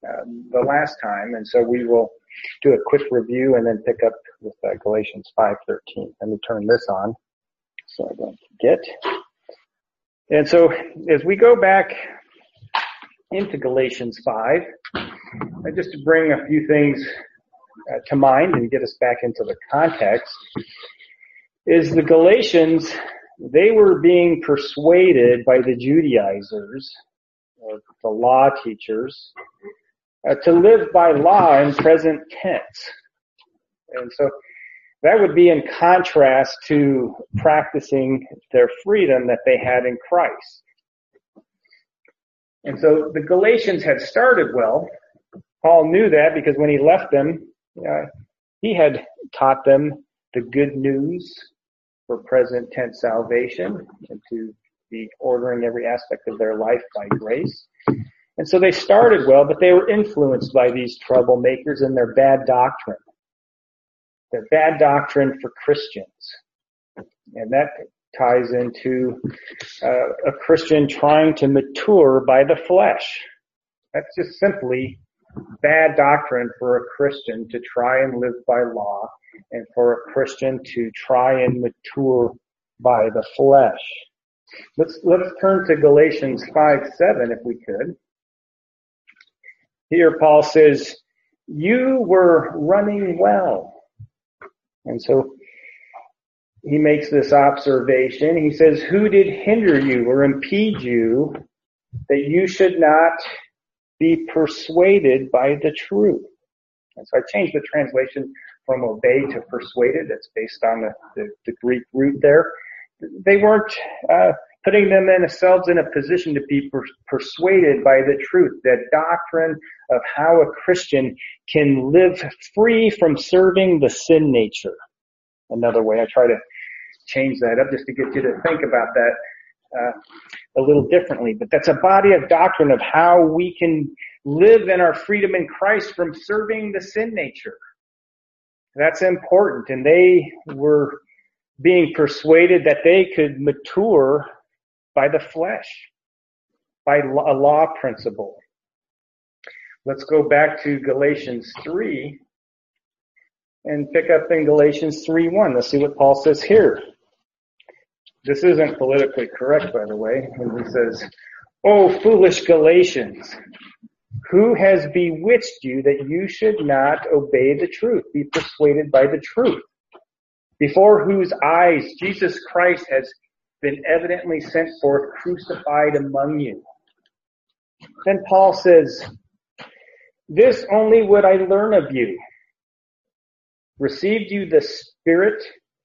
the last time, and so we will do a quick review and then pick up with Galatians 5:13. Let me turn this on so I don't forget. And so as we go back into Galatians 5, just to bring a few things to mind and get us back into the context, is the Galatians, they were being persuaded by the Judaizers, or the law teachers, to live by law in present tense. And so that would be in contrast to practicing their freedom that they had in Christ. And so the Galatians had started well. Paul knew that because when he left them, he had taught them the good news for present tense salvation and to be ordering every aspect of their life by grace. And so they started well, but they were influenced by these troublemakers and their bad doctrine. Their bad doctrine for Christians. And that ties into a Christian trying to mature by the flesh. That's just simply bad doctrine for a Christian to try and live by law and for a Christian to try and mature by the flesh. Let's turn to Galatians 5:7 if we could. Here Paul says, "You were running well." And so he makes this observation. He says, "Who did hinder you or impede you that you should not be persuaded by the truth?" And so I changed the translation from obey to persuaded. That's based on the Greek root there. They weren't putting themselves in a position to be persuaded by the truth, that doctrine of how a Christian can live free from serving the sin nature. Another way, I try to change that up just to get you to think about that a little differently. But that's a body of doctrine of how we can live in our freedom in Christ from serving the sin nature. That's important. And they were being persuaded that they could mature by the flesh, by a law principle. Let's go back to Galatians 3 and pick up in Galatians 3:1. Let's see what Paul says here. This isn't politically correct, by the way, when he says, "O foolish Galatians, who has bewitched you that you should not obey the truth, be persuaded by the truth, before whose eyes Jesus Christ has been evidently sent forth crucified among you?" Then Paul says, "This only would I learn of you. Received you the Spirit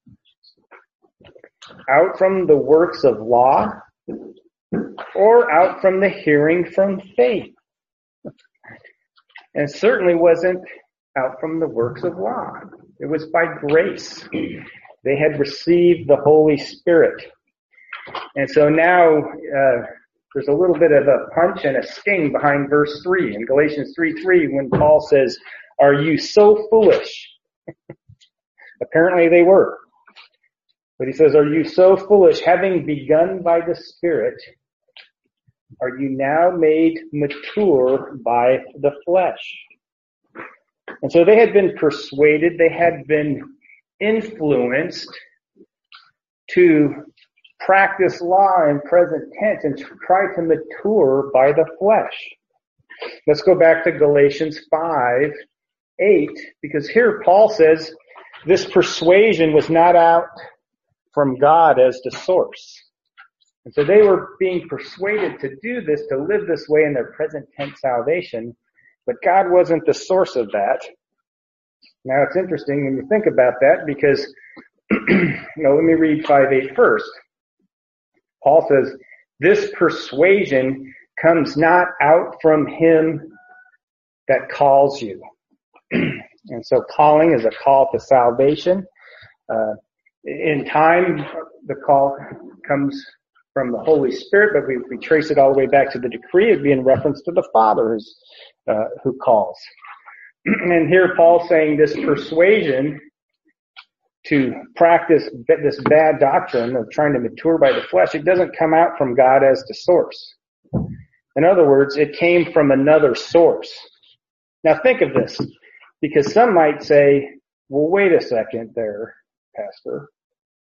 out from the works of law, or out from the hearing from faith?" And it certainly wasn't out from the works of law. It was by grace. They had received the Holy Spirit. And so now there's a little bit of a punch and a sting behind verse 3. In Galatians 3:3, when Paul says, "Are you so foolish?" Apparently they were. But he says, "Are you so foolish, having begun by the Spirit, are you now made mature by the flesh?" And so they had been persuaded, they had been influenced to practice law in present tense and try to mature by the flesh. Let's go back to Galatians 5:8, because here Paul says this persuasion was not out from God as the source. And so they were being persuaded to do this, to live this way in their present tense salvation, but God wasn't the source of that. Now it's interesting when you think about that because, let me read 5:8 first. Paul says, "This persuasion comes not out from him that calls you." And so calling is a call to salvation. In time, the call comes from the Holy Spirit, but if we trace it all the way back to the decree, it'd be in reference to the Father who calls. And here Paul's saying this persuasion to practice this bad doctrine of trying to mature by the flesh, it doesn't come out from God as the source. In other words, it came from another source. Now think of this, because some might say, well, wait a second there, Pastor.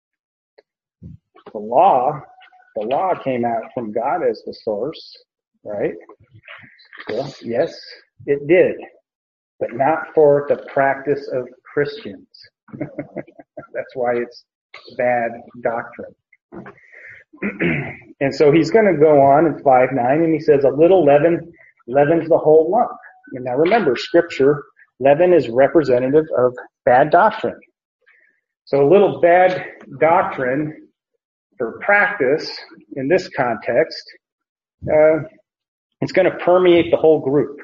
The law came out from God as the source, right? Well, yes, it did, but not for the practice of Christians. That's why it's bad doctrine. And so he's going to go on in 5:9, and he says, a little leaven leavens the whole lump. And now remember, Scripture, leaven is representative of bad doctrine. So a little bad doctrine for practice in this context, it's going to permeate the whole group.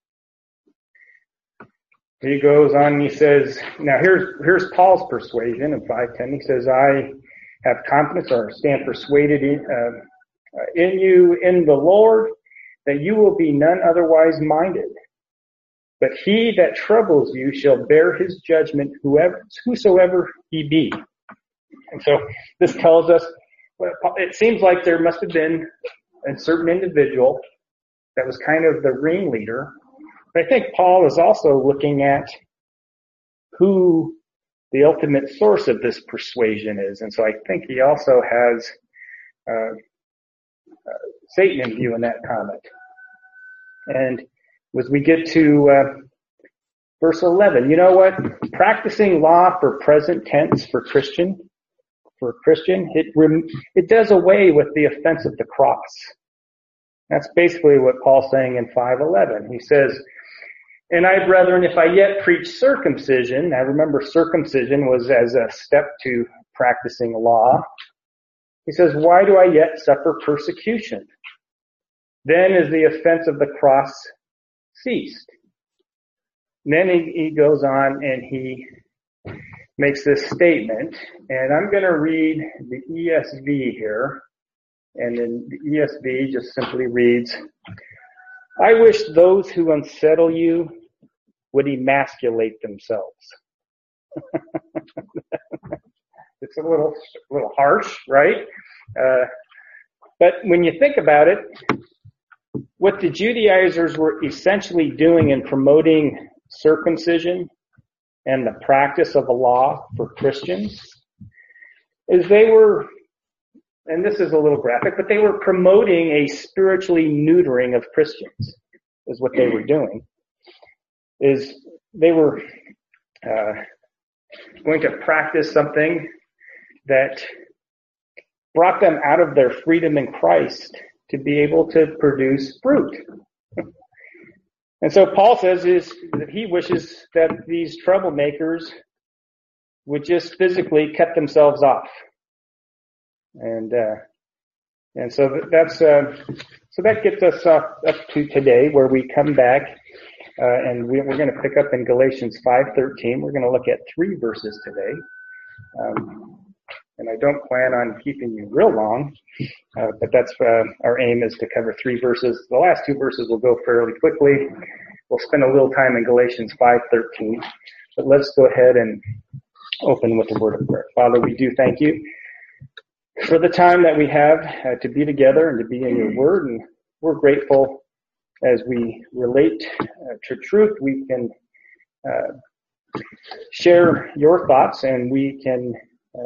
He goes on and he says, now here's Paul's persuasion in 5:10. He says, I have confidence or stand persuaded in you, in the Lord, that you will be none otherwise minded. But he that troubles you shall bear his judgment, whosoever he be. And so this tells us, it seems like there must have been a certain individual that was kind of the ringleader. But I think Paul is also looking at who the ultimate source of this persuasion is. And so I think he also has Satan in view in that comment. And as we get to verse 11, you know what? Practicing law for present tense for Christian, it does away with the offense of the cross. That's basically what Paul's saying in 5:11. He says, and I, brethren, if I yet preach circumcision, now remember circumcision was as a step to practicing law. He says, why do I yet suffer persecution? Then is the offense of the cross ceased. And then he goes on and he makes this statement, and I'm going to read the ESV here, and then the ESV just simply reads, I wish those who unsettle you would emasculate themselves. It's a little harsh, right? But when you think about it, what the Judaizers were essentially doing in promoting circumcision and the practice of the law for Christians is they were, and this is a little graphic, but they were promoting a spiritually neutering of Christians, is what they were doing. Is they were going to practice something that brought them out of their freedom in Christ to be able to produce fruit. And so Paul says is that he wishes that these troublemakers would just physically cut themselves off. And so that's so that gets us up to today, where we come back and we're going to pick up in Galatians 5:13. We're going to look at 3 verses today, and I don't plan on keeping you real long, but that's our aim is to cover 3 verses. The last 2 verses will go fairly quickly. We'll spend a little time in Galatians 5:13, but let's go ahead and open with a word of prayer. Father, we do thank you for the time that we have to be together and to be in your word, and we're grateful as we relate to truth. We can share your thoughts, and we can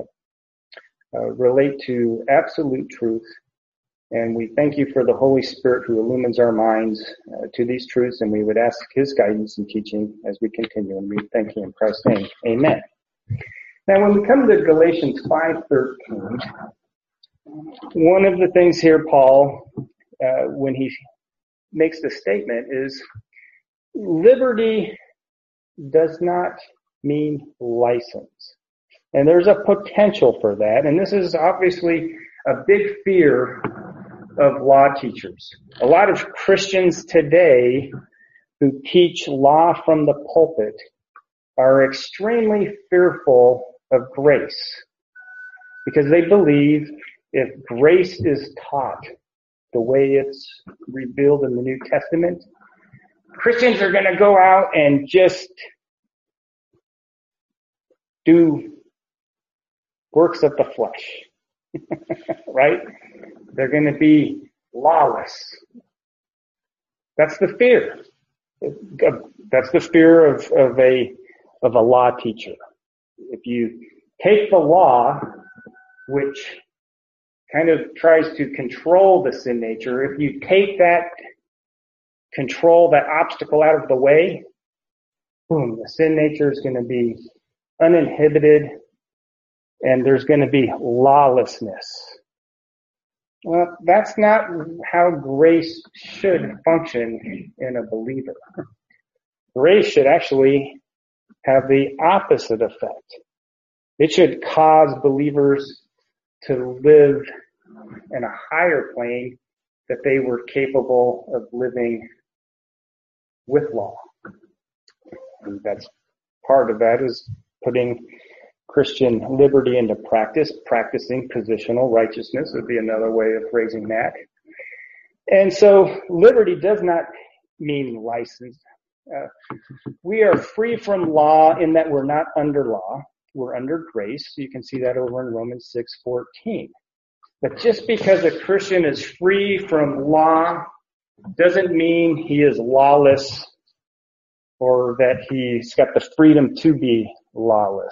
relate to absolute truth. And we thank you for the Holy Spirit who illumines our minds to these truths, and we would ask his guidance and teaching as we continue. And we thank you in Christ's name. Amen. Now, when we come to Galatians 5:13, one of the things here, Paul, when he makes the statement is liberty does not mean license. And there's a potential for that. And this is obviously a big fear of law teachers. A lot of Christians today who teach law from the pulpit are extremely fearful of grace because they believe if grace is taught the way it's revealed in the New Testament, Christians are going to go out and just do works of the flesh, right? They're going to be lawless. That's the fear. That's the fear of a law teacher. If you take the law, which kind of tries to control the sin nature, if you take that control, that obstacle out of the way, boom, the sin nature is going to be uninhibited and there's going to be lawlessness. Well, that's not how grace should function in a believer. Grace should actually have the opposite effect. It should cause believers to live in a higher plane that they were capable of living with law. And that's part of that is putting Christian liberty into practice. Practicing positional righteousness would be another way of phrasing that. And so liberty does not mean license. We are free from law in that we're not under law. We're under grace. You can see that over in Romans 6:14. But just because a Christian is free from law doesn't mean he is lawless or that he's got the freedom to be lawless.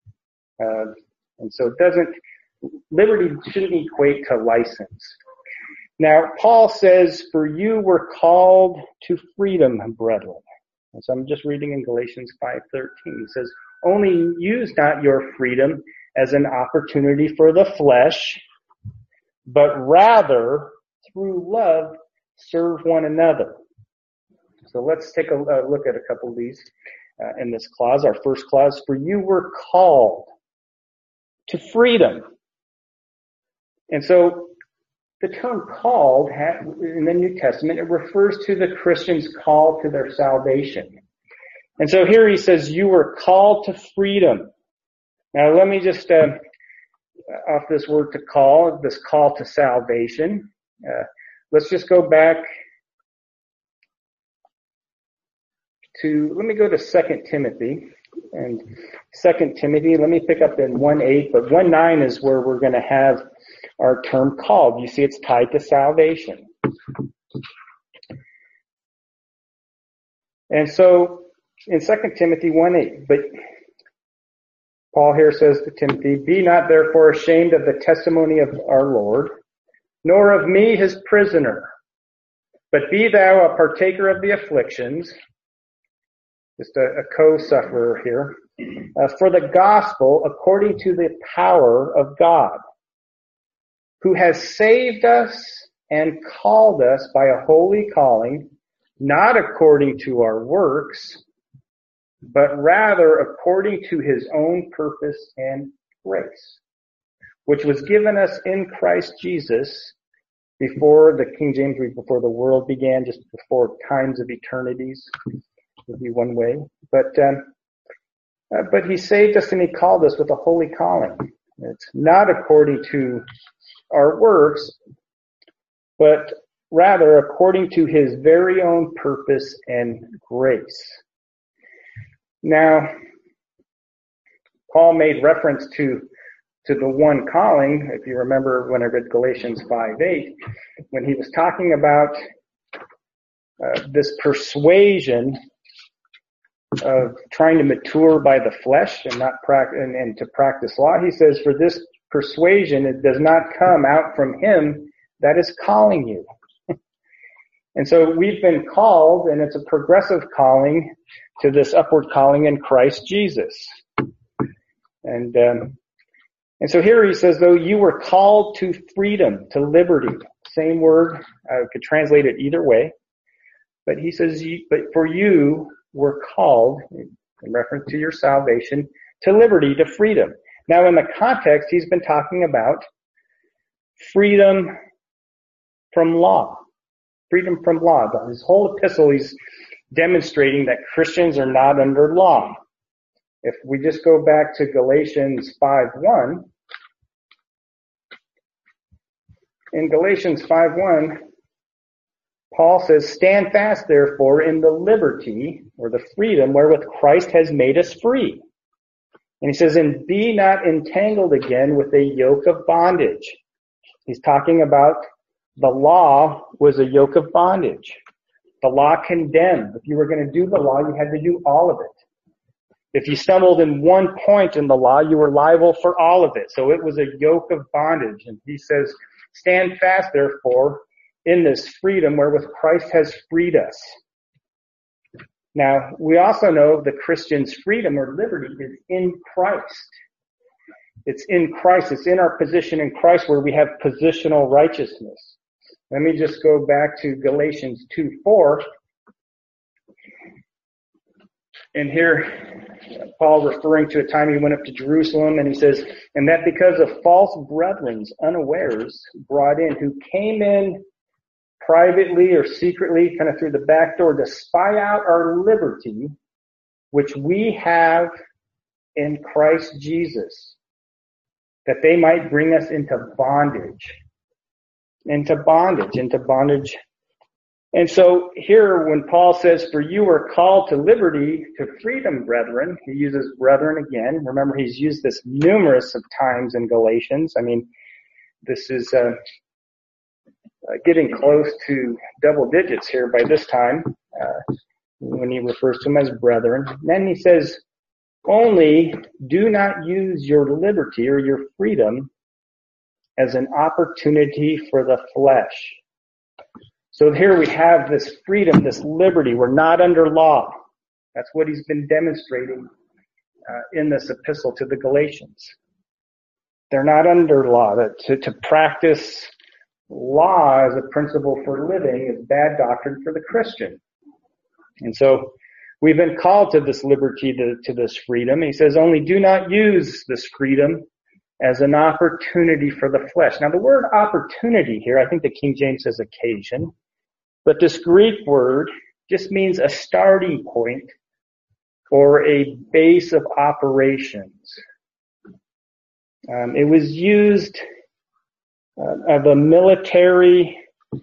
And so liberty shouldn't equate to license. Now, Paul says, for you were called to freedom, brethren. And so I'm just reading in Galatians 5:13. He says, only use not your freedom as an opportunity for the flesh, but rather through love serve one another. So let's take a look at a couple of these in this clause. Our first clause, for you were called to freedom. And so the term called in the New Testament, it refers to the Christians' call to their salvation. And so here he says, you were called to freedom. Now let me just, off this word to call, this call to salvation, let's just go back let me go to 2 Timothy. And 2 Timothy, let me pick up in 1:8, but 1:9 is where we're going to have our term called. You see, it's tied to salvation. And so, in 2 Timothy 1:8, but Paul here says to Timothy, be not therefore ashamed of the testimony of our Lord, nor of me his prisoner, but be thou a partaker of the afflictions, just a co-sufferer here, for the gospel according to the power of God, who has saved us and called us by a holy calling, not according to our works, but rather according to his own purpose and grace, which was given us in Christ Jesus before the King James read, before the world began, just before times of eternities. Would be one way, but he saved us and he called us with a holy calling. It's not according to our works, but rather according to his very own purpose and grace. Now, Paul made reference to the one calling, if you remember when I read Galatians 5:8, when he was talking about this persuasion of trying to mature by the flesh and not and to practice law. He says, for this persuasion, it does not come out from him that is calling you. And so we've been called, and it's a progressive calling to this upward calling in Christ Jesus. And so here he says, though you were called to freedom, to liberty. Same word, I could translate it either way. But he says, but for you were called, in reference to your salvation, to liberty, to freedom. Now in the context, he's been talking about freedom from law. Freedom from law. His whole epistle, he's demonstrating that Christians are not under law. If we just go back to Galatians 5:1, in Galatians 5:1, Paul says, stand fast, therefore, in the liberty, or the freedom, wherewith Christ has made us free. And he says, and be not entangled again with a yoke of bondage. He's talking about the law was a yoke of bondage. The law condemned. If you were going to do the law, you had to do all of it. If you stumbled in one point in the law, you were liable for all of it. So it was a yoke of bondage. And he says, stand fast, therefore, in this freedom wherewith Christ has freed us. Now, we also know the Christian's freedom or liberty is in Christ. It's in Christ. It's in our position in Christ where we have positional righteousness. Let me just go back to Galatians 2:4. And here, Paul referring to a time he went up to Jerusalem, and he says, and that because of false brethren unawares brought in, who came in privately or secretly, kind of through the back door, to spy out our liberty, which we have in Christ Jesus, that they might bring us into bondage. And so here, when Paul says, for you are called to liberty, to freedom, brethren, he uses brethren again. Remember, he's used this numerous of times in Galatians. I mean, this is getting close to double digits here by this time, when he refers to them as brethren. Then he says, only do not use your liberty or your freedom as an opportunity for the flesh. So here we have this freedom, this liberty. We're not under law. That's what he's been demonstrating in this epistle to the Galatians. They're not under law. To practice law as a principle for living is bad doctrine for the Christian. And so we've been called to this liberty, to this freedom. He says, only do not use this freedom as an opportunity for the flesh. Now the word opportunity here, I think the King James says occasion, but this Greek word just means a starting point or a base of operations. It was used of a military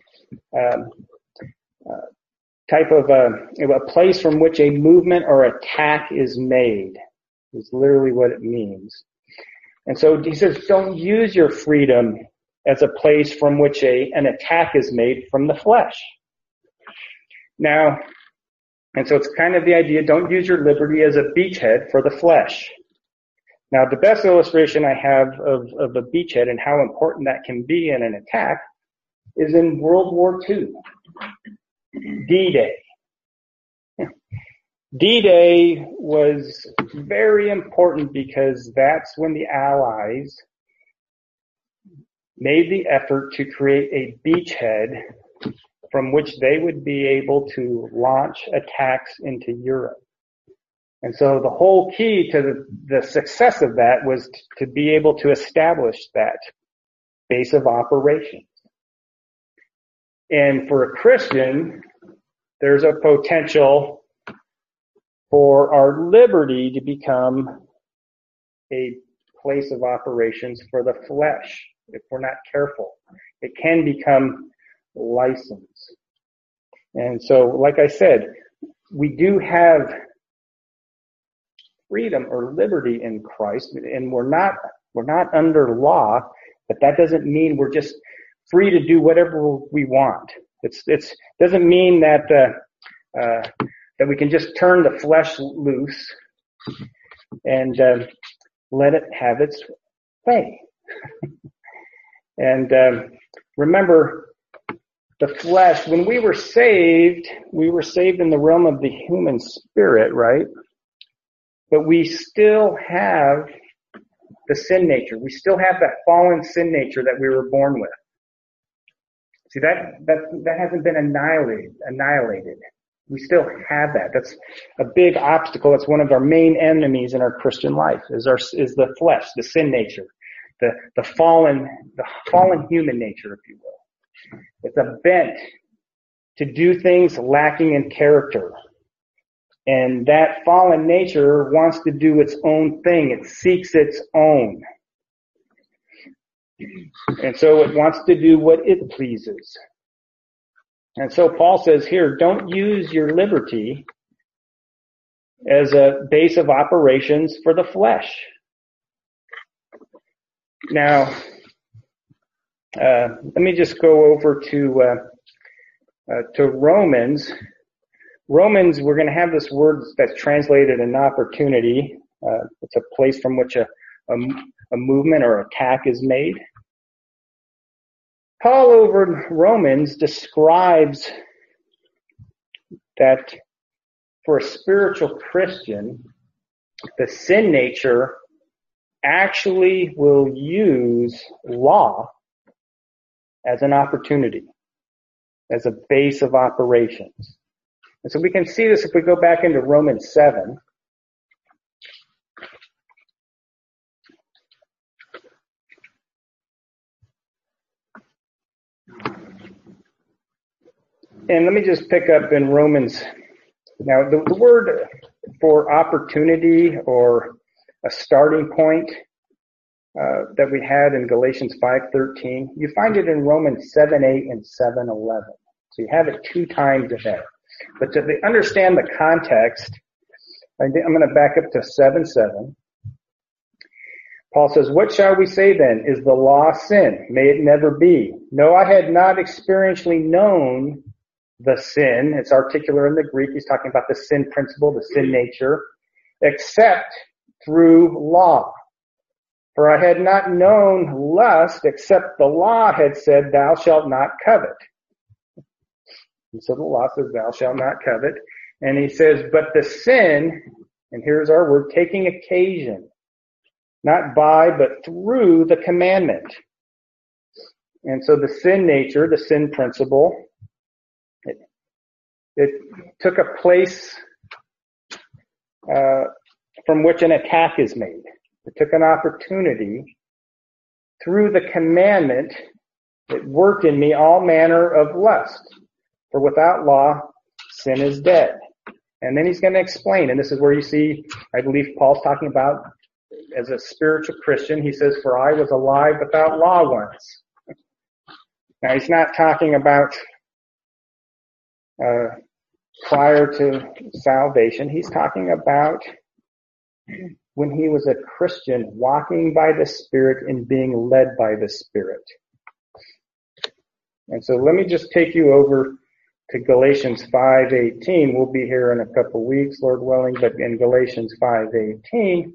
type of a place from which a movement or attack is made. Is literally what it means. And so he says, don't use your freedom as a place from which an attack is made from the flesh. Now, and so it's kind of the idea, don't use your liberty as a beachhead for the flesh. Now, the best illustration I have of a beachhead and how important that can be in an attack is in World War II. D-Day. D-Day was very important because that's when the Allies made the effort to create a beachhead from which they would be able to launch attacks into Europe. And so the whole key to the success of that was to be able to establish that base of operations. And for a Christian, there's a potential for our liberty to become a place of operations for the flesh if we're not careful. It can become license. And so, like I said, we do have freedom or liberty in Christ, and we're not under law, but that doesn't mean we're just free to do whatever we want. It doesn't mean that we can just turn the flesh loose and let it have its way. And remember, the flesh, when we were saved in the realm of the human spirit, right? But we still have the sin nature. We still have that fallen sin nature that we were born with. See, that hasn't been annihilated. We still have that. That's a big obstacle. It's one of our main enemies in our Christian life is the flesh, the sin nature, the fallen human nature, if you will. It's a bent to do things lacking in character. And that fallen nature wants to do its own thing. It seeks its own. And so it wants to do what it pleases. And so Paul says here, don't use your liberty as a base of operations for the flesh. Now, let me just go over to Romans Romans, we're going to have this word that's translated an opportunity. It's a place from which a movement or attack is made. Paul over in Romans describes that for a spiritual Christian, the sin nature actually will use law as an opportunity, as a base of operations. And so we can see this if we go back into Romans 7. And let me just pick up in Romans. Now, the word for opportunity or a starting point that we had in Galatians 5:13, you find it in Romans 7:8 and 7:11. So you have it 2 times there. But to understand the context, I'm going to back up to 7:7. Paul says, "What shall we say then? Is the law sin? May it never be. No, I had not experientially known the sin." It's articular in the Greek. He's talking about the sin principle, the sin nature, except through law. For I had not known lust except the law had said, thou shalt not covet. And so the law says, thou shalt not covet. And he says, but the sin, and here's our word, taking occasion, not by, but through the commandment. And so the sin nature, the sin principle, it took a place from which an attack is made. It took an opportunity through the commandment. It worked in me all manner of lust. For without law, sin is dead. And then he's going to explain, and this is where you see, I believe Paul's talking about as a spiritual Christian. He says, for I was alive without law once. Now he's not talking about prior to salvation. He's talking about when he was a Christian, walking by the Spirit and being led by the Spirit. And so let me just take you over to Galatians 5:18. We'll be here in a couple weeks, Lord willing, but in Galatians 5:18,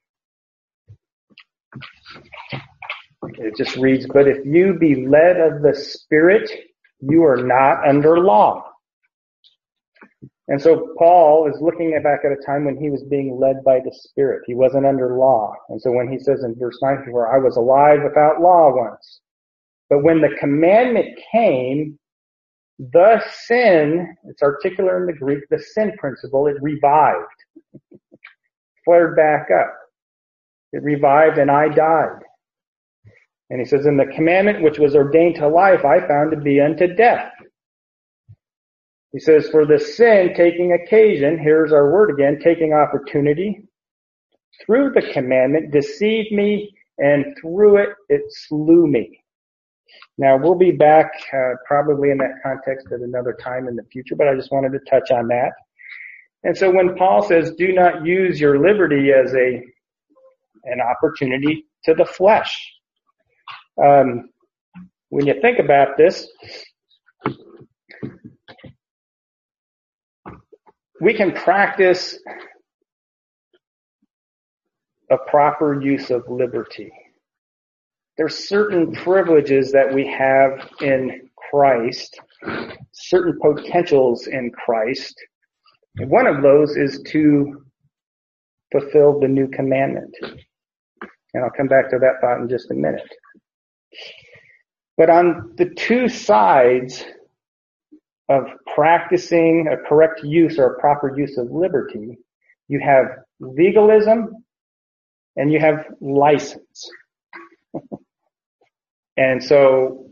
it just reads, but if you be led of the Spirit, you are not under law. And so Paul is looking back at a time when he was being led by the Spirit. He wasn't under law. And so when he says in verse 9, for I was alive without law once. But when the commandment came, the sin, it's articular in the Greek, the sin principle, it revived. Flared back up. It revived and I died. And he says, in the commandment which was ordained to life, I found to be unto death. He says, for the sin taking occasion, here's our word again, taking opportunity, through the commandment, deceived me, and through it, it slew me. Now, we'll be back probably in that context at another time in the future, but I just wanted to touch on that. And so when Paul says, do not use your liberty as an opportunity to the flesh. When you think about this, we can practice a proper use of liberty. There's certain privileges that we have in Christ, certain potentials in Christ. And one of those is to fulfill the new commandment. And I'll come back to that thought in just a minute. But on the two sides of practicing a correct use or a proper use of liberty, you have legalism and you have license. And so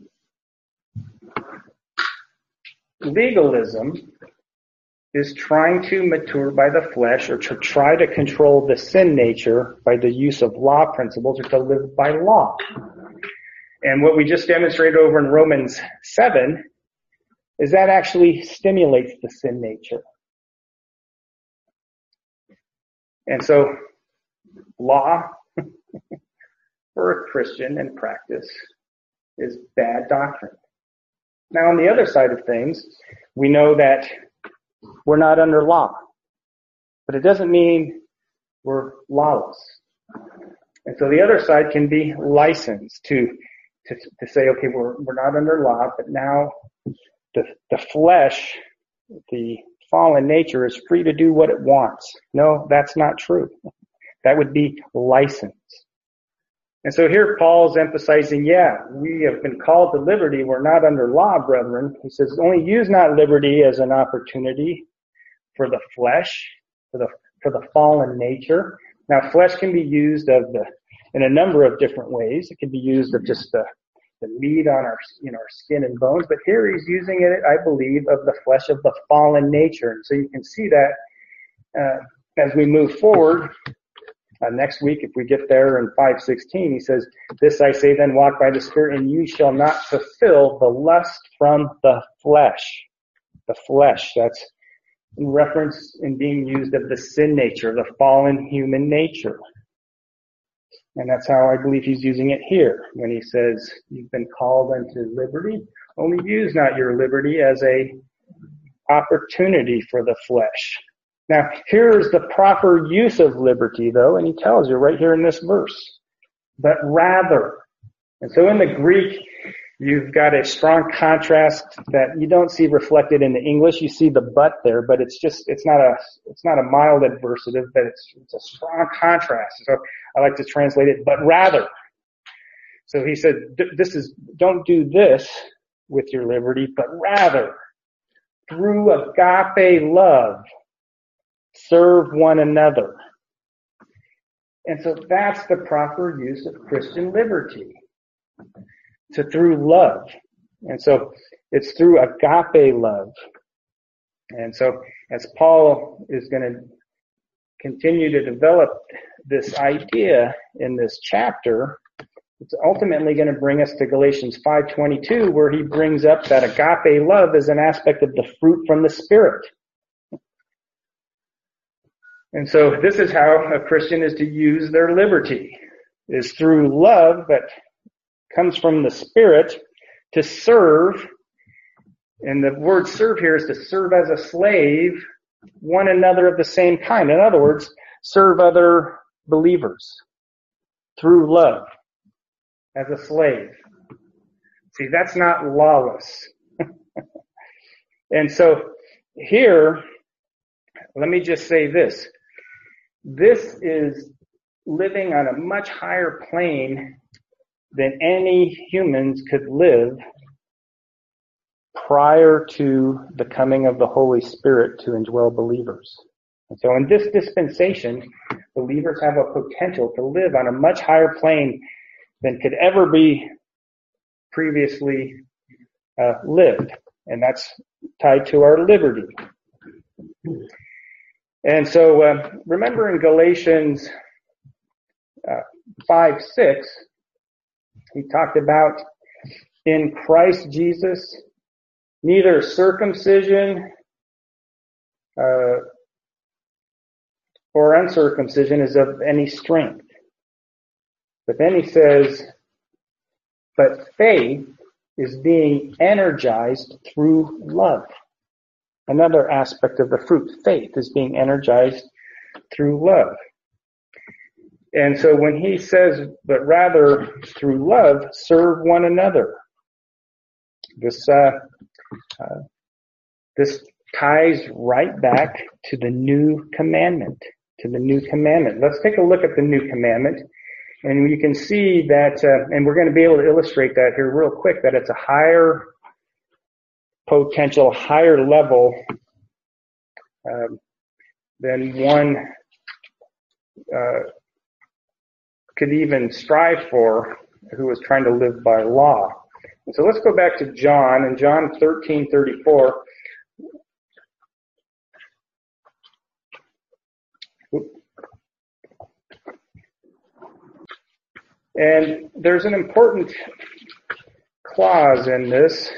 legalism is trying to mature by the flesh or to try to control the sin nature by the use of law principles or to live by law. And what we just demonstrated over in Romans 7 is that actually stimulates the sin nature. And so law for a Christian in practice is bad doctrine. Now on the other side of things, we know that we're not under law. But it doesn't mean we're lawless. And so the other side can be licensed to say, okay, we're not under law, but now the flesh, the fallen nature is free to do what it wants. No, that's not true. That would be license. And so here Paul's emphasizing, we have been called to liberty. We're not under law, brethren. He says, only use not liberty as an opportunity for the flesh, for the fallen nature. Now, flesh can be used in a number of different ways. It can be used of just the meat on our skin and bones, but here he's using it, I believe, of the flesh of the fallen nature. And so you can see that as we move forward next week, if we get there in 5:16, he says, "This I say then, walk by the Spirit, and you shall not fulfill the lust from the flesh." The flesh, that's in reference in being used of the sin nature, the fallen human nature. And that's how I believe he's using it here when he says, you've been called unto liberty. Only use not your liberty as a opportunity for the flesh. Now, here's the proper use of liberty, though, and he tells you right here in this verse. But rather. And so in the Greek, you've got a strong contrast that you don't see reflected in the English. You see the but there, but it's not a mild adversative, but it's a strong contrast. So I like to translate it, but rather. So he said, don't do this with your liberty, but rather, through agape love, serve one another. And so that's the proper use of Christian liberty. Through love. And so it's through agape love. And so as Paul is going to continue to develop this idea in this chapter, it's ultimately going to bring us to Galatians 5:22, where he brings up that agape love is an aspect of the fruit from the Spirit. And so this is how a Christian is to use their liberty, is through love that comes from the Spirit to serve. And the word serve here is to serve as a slave one another of the same kind. In other words, serve other believers through love as a slave. See, that's not lawless. And so here, let me just say this. This is living on a much higher plane than any humans could live prior to the coming of the Holy Spirit to indwell believers. And so in this dispensation, believers have a potential to live on a much higher plane than could ever be previously lived. And that's tied to our liberty. And so remember in Galatians 5:6, he talked about in Christ Jesus, neither circumcision or uncircumcision is of any strength. But then he says, but faith is being energized through love. Another aspect of the fruit, faith, is being energized through love. And so when he says, but rather through love, serve one another. This ties right back to the new commandment, Let's take a look at the new commandment. And you can see that, and we're going to be able to illustrate that here real quick, that it's a higher potential, higher level than one could even strive for who was trying to live by law. And so let's go back to John, in John 13:34. And there's an important clause in this.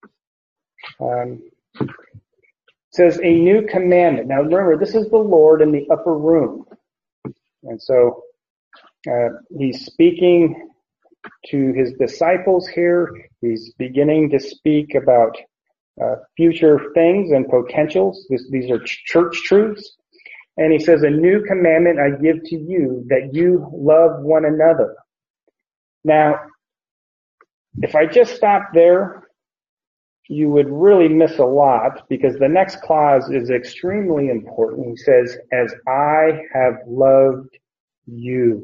It says a new commandment. Now remember, this is the Lord in the upper room. And so he's speaking to his disciples here. He's beginning to speak about future things and potentials. These are church truths. And he says, a new commandment I give to you, that you love one another. Now, if I just stop there, you would really miss a lot, because the next clause is extremely important. He says, as I have loved you.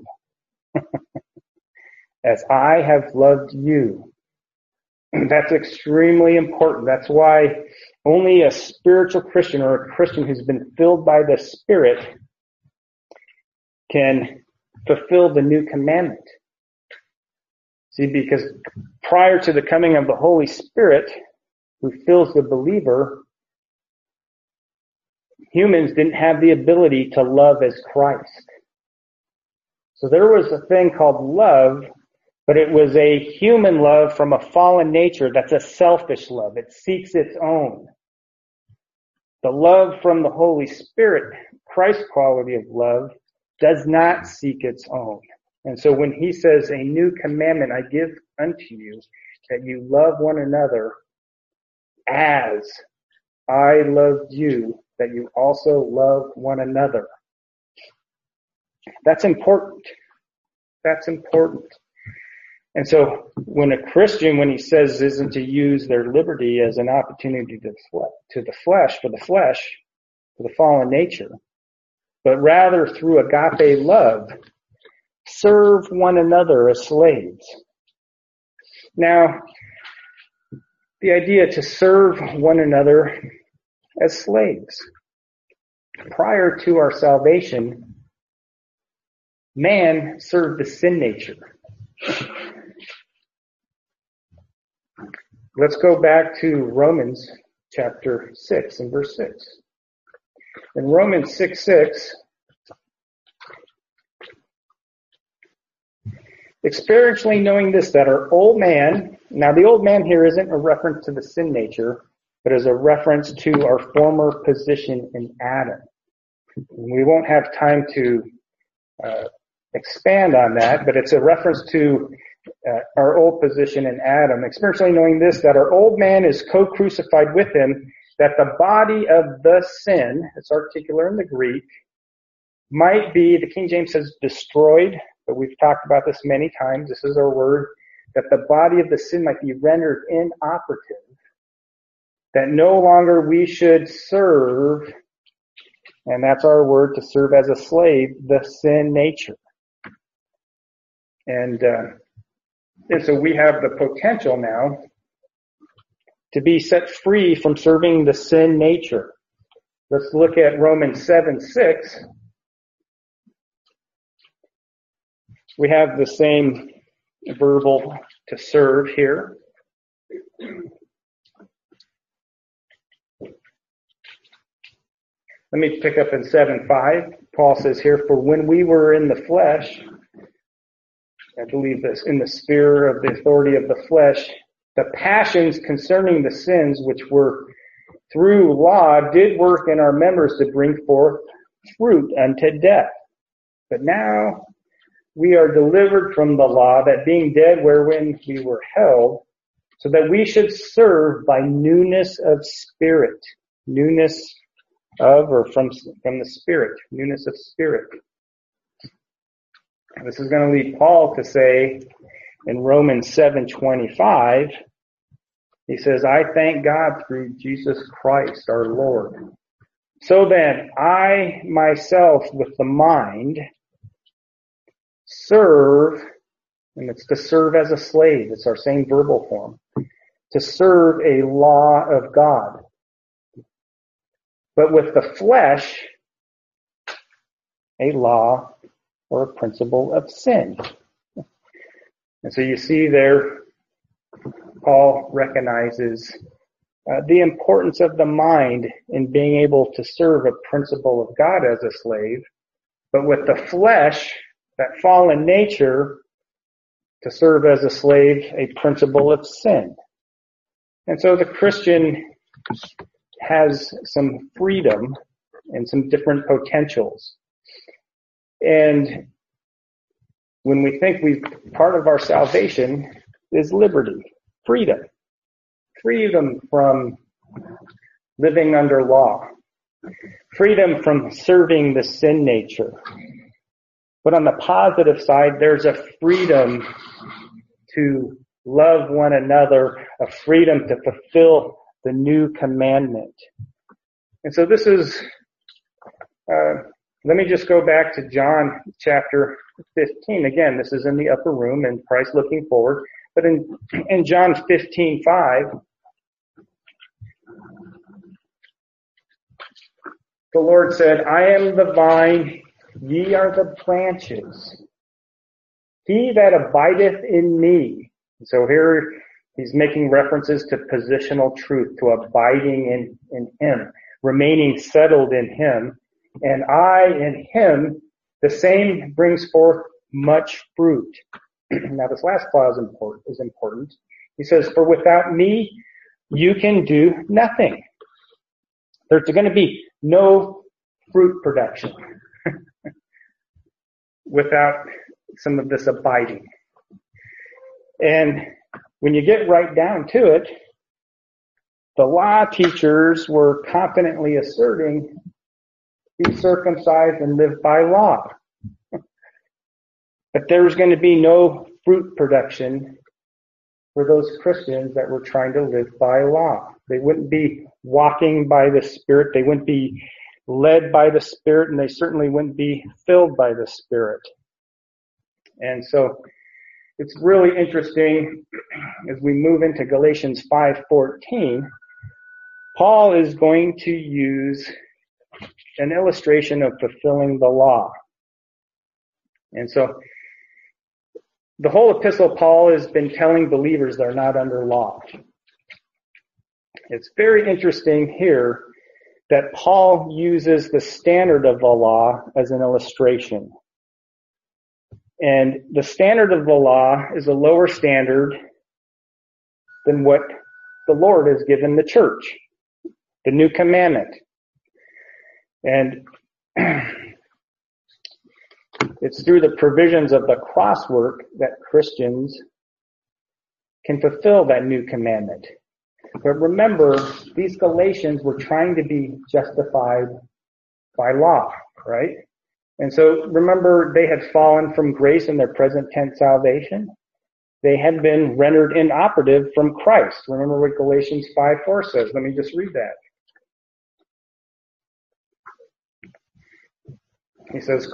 As I have loved you. That's extremely important. That's why only a spiritual Christian, or a Christian who's been filled by the Spirit, can fulfill the new commandment. See, because prior to the coming of the Holy Spirit, who fills the believer, humans didn't have the ability to love as Christ. So there was a thing called love, but it was a human love from a fallen nature. That's a selfish love. It seeks its own. The love from the Holy Spirit, Christ's quality of love, does not seek its own. And so when he says, a new commandment I give unto you, that you love one another as I loved you, that you also love one another. That's important. That's important. And so when a Christian, when he says, isn't to use their liberty as an opportunity for the fallen nature, but rather through agape love, serve one another as slaves. Now, the idea to serve one another as slaves. Prior to our salvation, man served the sin nature. Let's go back to Romans chapter 6 and verse 6. In Romans 6:6, experientially knowing this, that our old man, now the old man here isn't a reference to the sin nature, but is a reference to our former position in Adam. We won't have time to expand on that, but it's a reference to our old position in Adam. Experientially knowing this, that our old man is co-crucified with him, that the body of the sin, it's articular in the Greek, might be, the King James says destroyed, but we've talked about this many times. This is our word, that the body of the sin might be rendered inoperative, that no longer we should serve, and that's our word, to serve as a slave, the sin nature. And so we have the potential now to be set free from serving the sin nature. Let's look at Romans 7:6. We have the same verbal to serve here. Let me pick up in 7:5. Paul says here, for when we were in the flesh, I believe this, in the sphere of the authority of the flesh, the passions concerning the sins which were through law did work in our members to bring forth fruit unto death. But now we are delivered from the law, that being dead wherein we were held, so that we should serve by newness of spirit. Newness of, or from the spirit. Newness of spirit. This is going to lead Paul to say in Romans 7:25, he says, I thank God through Jesus Christ our Lord. So then, I myself with the mind serve, and it's to serve as a slave. It's our same verbal form. To serve a law of God. But with the flesh, a law or a principle of sin. And so you see there, Paul recognizes the importance of the mind in being able to serve a principle of God as a slave, but with the flesh, that fallen nature, to serve as a slave a principle of sin. And so the Christian has some freedom and some different potentials. And when we think part of our salvation is liberty, freedom. Freedom from living under law. Freedom from serving the sin nature. But on the positive side, there's a freedom to love one another, a freedom to fulfill the new commandment. And so this is, let me just go back to John chapter 15. Again, this is in the upper room and Christ looking forward. But in John 15:5, the Lord said, I am the vine, ye are the branches. He that abideth in me. So here he's making references to positional truth, to abiding in him, remaining settled in him. And I in him, the same brings forth much fruit. Now this last clause is important. He says, for without me, you can do nothing. There's going to be no fruit production without some of this abiding. And when you get right down to it, the law teachers were confidently asserting, be circumcised and live by law. But there was going to be no fruit production for those Christians that were trying to live by law. They wouldn't be walking by the Spirit. They wouldn't be led by the Spirit, and they certainly wouldn't be filled by the Spirit. And so it's really interesting as we move into Galatians 5:14, Paul is going to use an illustration of fulfilling the law. And so the whole epistle, Paul has been telling believers they're not under law. It's very interesting here that Paul uses the standard of the law as an illustration. And the standard of the law is a lower standard than what the Lord has given the church, the new commandment. And it's through the provisions of the cross work that Christians can fulfill that new commandment. But remember, these Galatians were trying to be justified by law, right? And so remember, they had fallen from grace in their present tense salvation. They had been rendered inoperative from Christ. Remember what Galatians 5:4 says. Let me just read that. He says,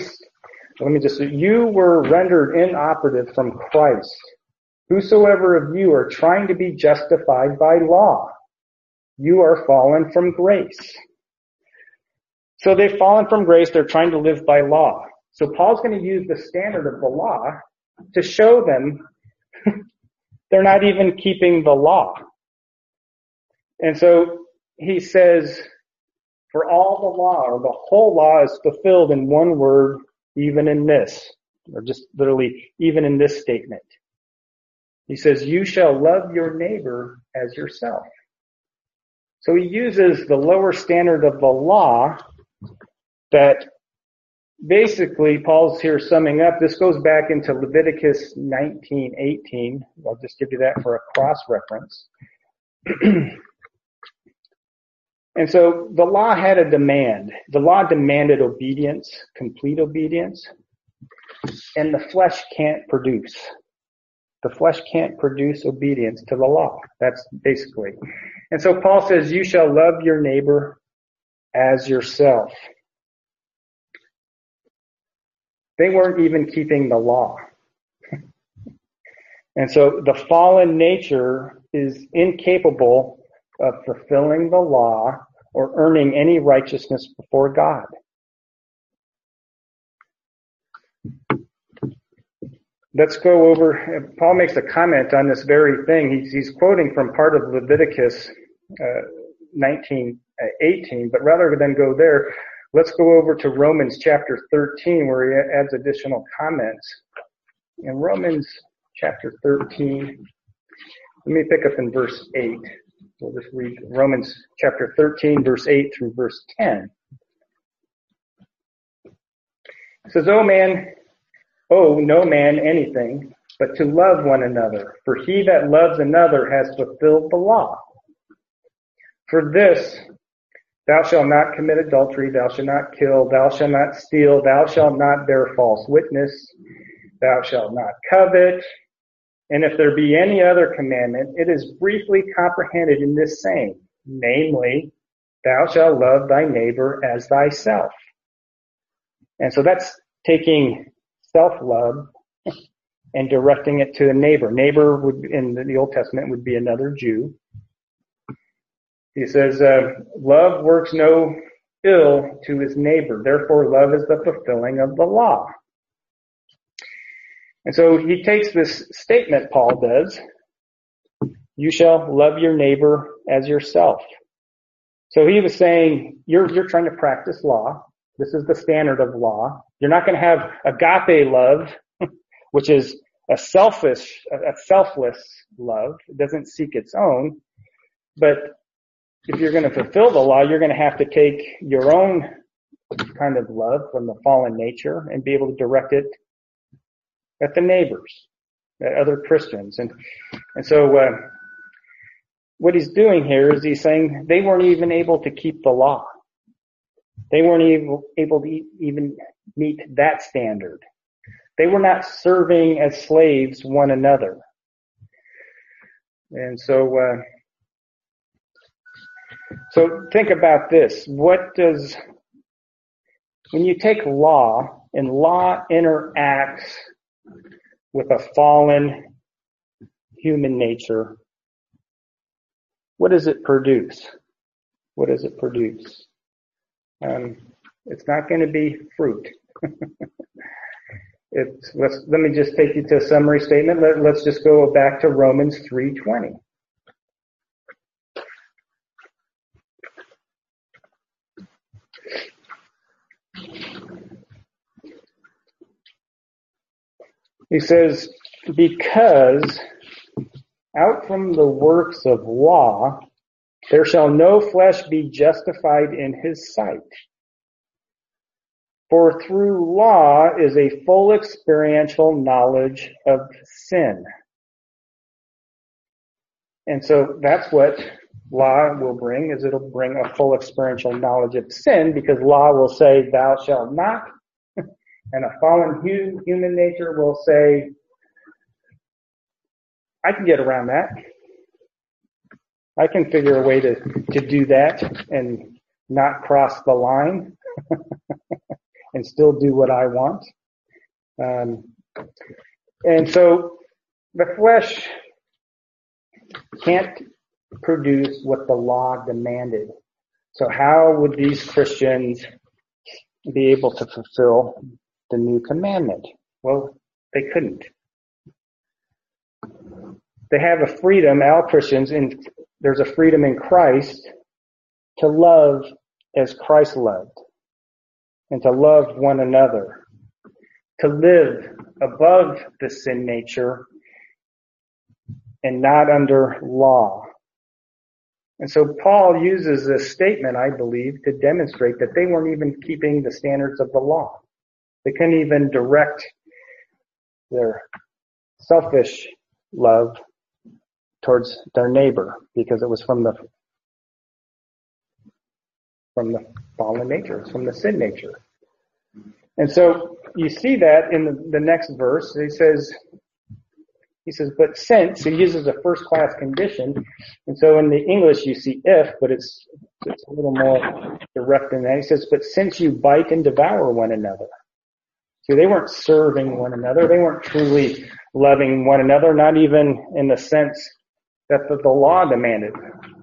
you were rendered inoperative from Christ. Whosoever of you are trying to be justified by law, you are fallen from grace. So they've fallen from grace. They're trying to live by law. So Paul's going to use the standard of the law to show them they're not even keeping the law. And so he says, for all the law, or the whole law is fulfilled in one word, even in this, or just literally, even in this statement. He says, you shall love your neighbor as yourself. So he uses the lower standard of the law that basically Paul's here summing up. This goes back into Leviticus 19:18. I'll just give you that for a cross-reference. And so the law had a demand. The law demanded obedience, complete obedience, and the flesh can't produce. The flesh can't produce obedience to the law. That's basically. And so Paul says, you shall love your neighbor as yourself. They weren't even keeping the law. And so the fallen nature is incapable of fulfilling the law or earning any righteousness before God. Let's go over, Paul makes a comment on this very thing. He's quoting from part of Leviticus 19:18, but rather than go there, let's go over to Romans chapter 13 where he adds additional comments. In Romans chapter 13, let me pick up in verse 8. We'll just read Romans chapter 13, verse 8 through verse 10. It says, owe no man anything, but to love one another. For he that loves another has fulfilled the law. For this, thou shalt not commit adultery, thou shalt not kill, thou shalt not steal, thou shalt not bear false witness, thou shalt not covet. And if there be any other commandment, it is briefly comprehended in this saying, namely, thou shalt love thy neighbor as thyself. And so that's taking self-love and directing it to a neighbor. Neighbor would, in the Old Testament, would be another Jew. He says, love works no ill to his neighbor. Therefore, love is the fulfilling of the law. And so he takes this statement, Paul does, you shall love your neighbor as yourself. So he was saying, you're trying to practice law. This is the standard of law. You're not going to have agape love, which is a selfless love. It doesn't seek its own. But if you're going to fulfill the law, you're going to have to take your own kind of love from the fallen nature and be able to direct it at the neighbors, at other Christians. And so what he's doing here is he's saying they weren't even able to keep the law. They weren't able to even meet that standard. They were not serving as slaves one another. And so think about this. When you take law and law interacts with a fallen human nature, what does it produce? What does it produce? It's not going to be fruit. Let me just take you to a summary statement. Let's just go back to Romans 3:20. He says, because out from the works of law, there shall no flesh be justified in his sight. For through law is a full experiential knowledge of sin. And so that's what law will bring, is it'll bring a full experiential knowledge of sin, because law will say, thou shalt not. And a fallen human nature will say, I can get around that. I can figure a way to do that and not cross the line and still do what I want. And so the flesh can't produce what the law demanded. So how would these Christians be able to fulfill the new commandment? Well, they couldn't. They have a freedom, all Christians, and there's a freedom in Christ to love as Christ loved, and to love one another, to live above the sin nature and not under law. And so Paul uses this statement, I believe, to demonstrate that they weren't even keeping the standards of the law. They couldn't even direct their selfish love towards their neighbor because it was from the fallen nature, it's from the sin nature. And so you see that in the next verse. He says, but since, he uses a first class condition. And so in the English you see if, but it's a little more direct than that. He says, but since you bite and devour one another. See, they weren't serving one another. They weren't truly loving one another, not even in the sense that the law demanded.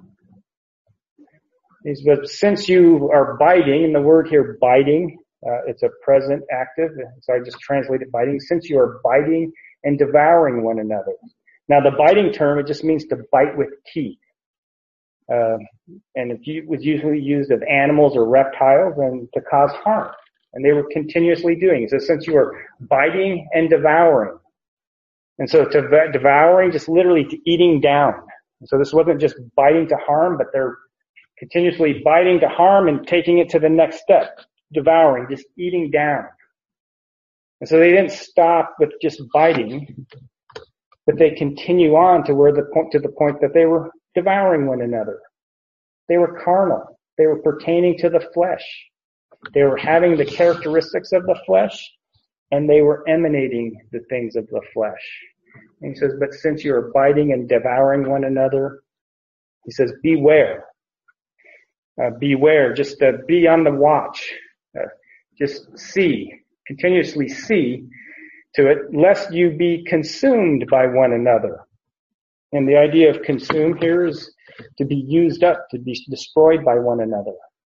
He says, but since you are biting, and the word here biting, it's a present active, so I just translated biting. Since you are biting and devouring one another. Now the biting term, it just means to bite with teeth. And it was usually used of animals or reptiles and to cause harm. And they were continuously doing it. So since you are biting and devouring. And so devouring, just literally to eating down. So this wasn't just biting to harm, but they're continuously biting to harm and taking it to the next step. Devouring, just eating down. And so they didn't stop with just biting, but they continue on to the point that they were devouring one another. They were carnal. They were pertaining to the flesh. They were having the characteristics of the flesh, and they were emanating the things of the flesh. And he says, but since you are biting and devouring one another, he says, beware. Beware. Just be on the watch. Just continuously see to it, lest you be consumed by one another. And the idea of consume here is to be used up, to be destroyed by one another.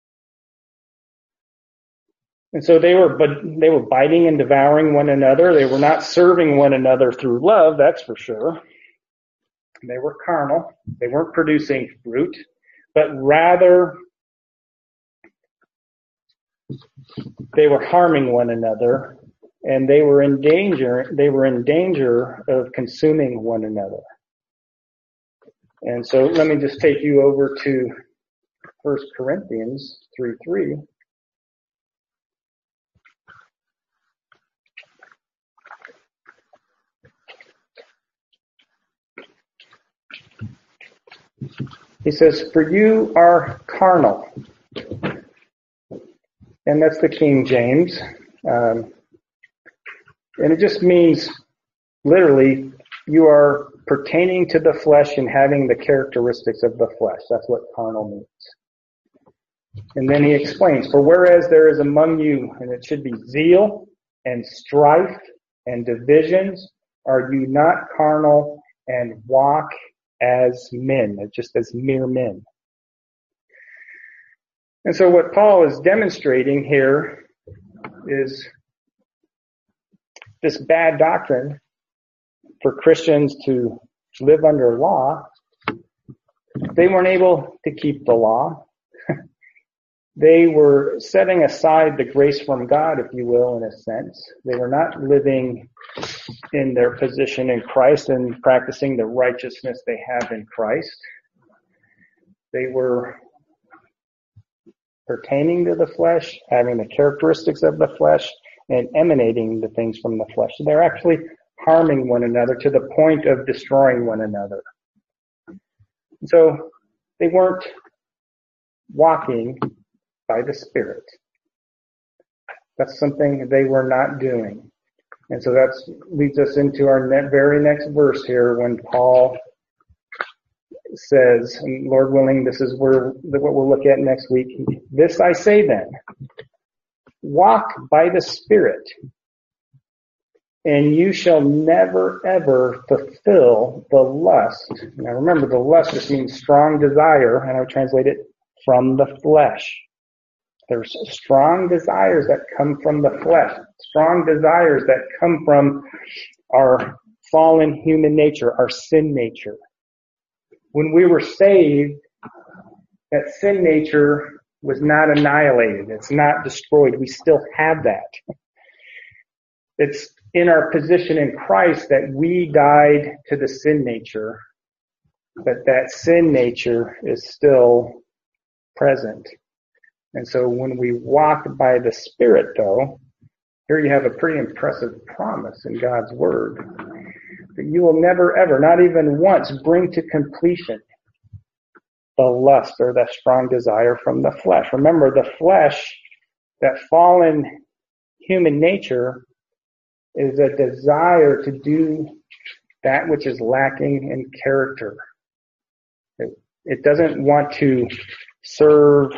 And so they were biting and devouring one another. They were not serving one another through love, that's for sure. They were carnal. They weren't producing fruit, but rather they were harming one another, and they were in danger of consuming one another. And so let me just take you over to 1 Corinthians 3:3. He says, for you are carnal. And that's the King James. And it just means, literally, you are pertaining to the flesh and having the characteristics of the flesh. That's what carnal means. And then he explains, for whereas there is among you, and it should be zeal and strife and divisions, are you not carnal and walk as men, just as mere men? And so what Paul is demonstrating here is this bad doctrine for Christians to live under law. They weren't able to keep the law. They were setting aside the grace from God, if you will, in a sense. They were not living in their position in Christ and practicing the righteousness they have in Christ. They were pertaining to the flesh, having the characteristics of the flesh, and emanating the things from the flesh. So they're actually harming one another to the point of destroying one another. So they weren't walking by the Spirit. That's something they were not doing. And so that leads us into our very next verse here when Paul says, and Lord willing, this is what we'll look at next week. This I say then, walk by the Spirit, and you shall never ever fulfill the lust. Now remember, the lust just means strong desire, and I would translate it from the flesh. There's strong desires that come from the flesh, strong desires that come from our fallen human nature, our sin nature. When we were saved, that sin nature was not annihilated. It's not destroyed. We still have that. It's in our position in Christ that we died to the sin nature, but that sin nature is still present. And so when we walk by the Spirit, though, here you have a pretty impressive promise in God's Word that you will never ever, not even once, bring to completion the lust or that strong desire from the flesh. Remember, the flesh, that fallen human nature, is a desire to do that which is lacking in character. It doesn't want to serve.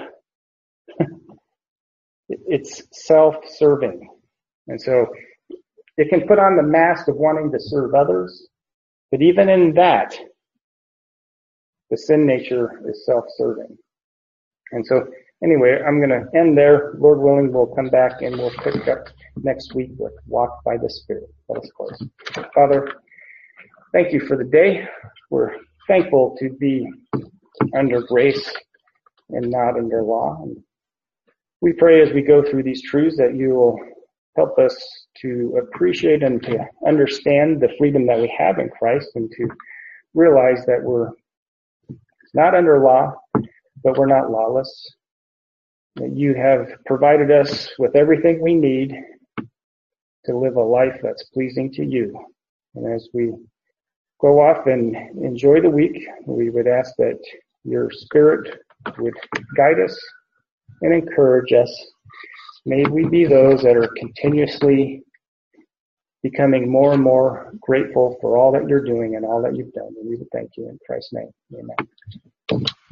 It's self-serving. And so it can put on the mask of wanting to serve others, but even in that, the sin nature is self-serving. And so anyway, I'm going to end there. Lord willing, we'll come back and we'll pick up next week with Walk by the Spirit. Let us close. Father, thank you for the day. We're thankful to be under grace and not under law. And we pray as we go through these truths that you will help us to appreciate and to understand the freedom that we have in Christ and to realize that we're not under law, but we're not lawless. That you have provided us with everything we need to live a life that's pleasing to you. And as we go off and enjoy the week, we would ask that your Spirit would guide us and encourage us. May we be those that are continuously becoming more and more grateful for all that you're doing and all that you've done. And we would thank you in Christ's name. Amen.